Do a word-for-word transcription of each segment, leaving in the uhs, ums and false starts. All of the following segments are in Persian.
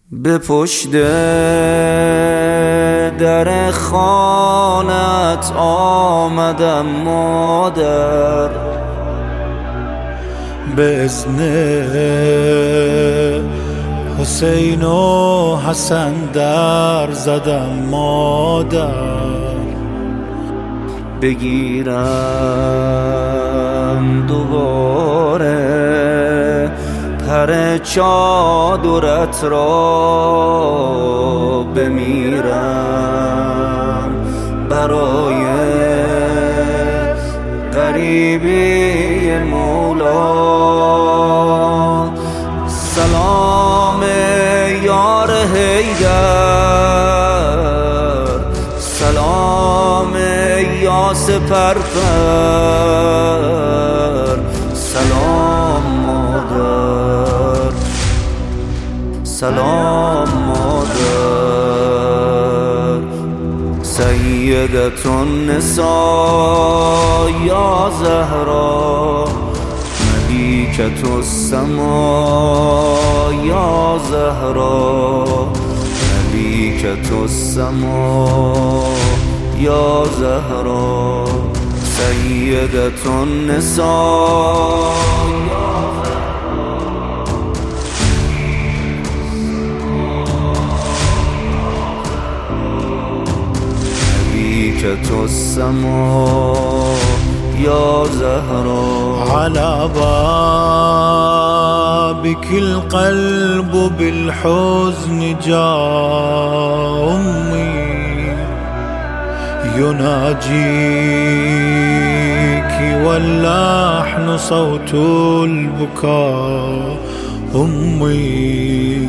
به پشت در خانت آمدم مادر، به اذن حسین و حسن در زدم مادر. بگیرم دوباره پر چادرت را، بمیرم برای غریبی مولا. سلام یار حیدر، سلام یا سپرپر، سلام مادر، سلام مادر. سیدة النساء یا زهرا، ملیکة السماء یا زهرا، ملیکة السماء یا زهرا. سیدة النساء یا ملیکة السماء یا زهرا. على بابك القلب بالحزن جاء أمي، يناجيك واللحن صوت البكاء. أمي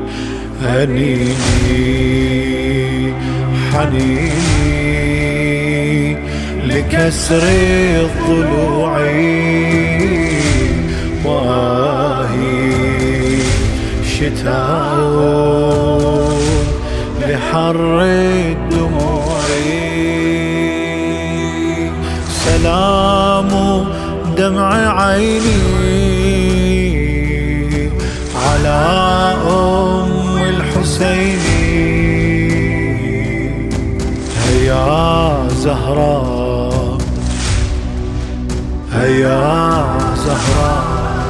هنيني حنيني لكسر الضلوع، واهي شتاء لحر الدموع. سلام دمع عيني على أم الحسين، هيا زهراء هيا زهراء.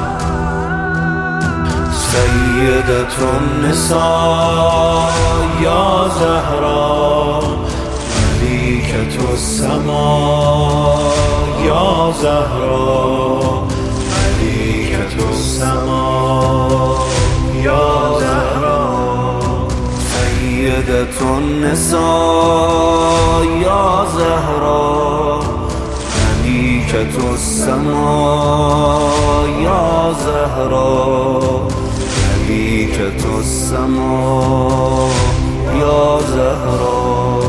سيدة النساء يا زهراء، مليكة السماء يا زهراء، مليكة السماء يا زهراء. سيدة النساء يا زهراء، مليكة السماء يا زهراء، مليكة السماء يا زهراء.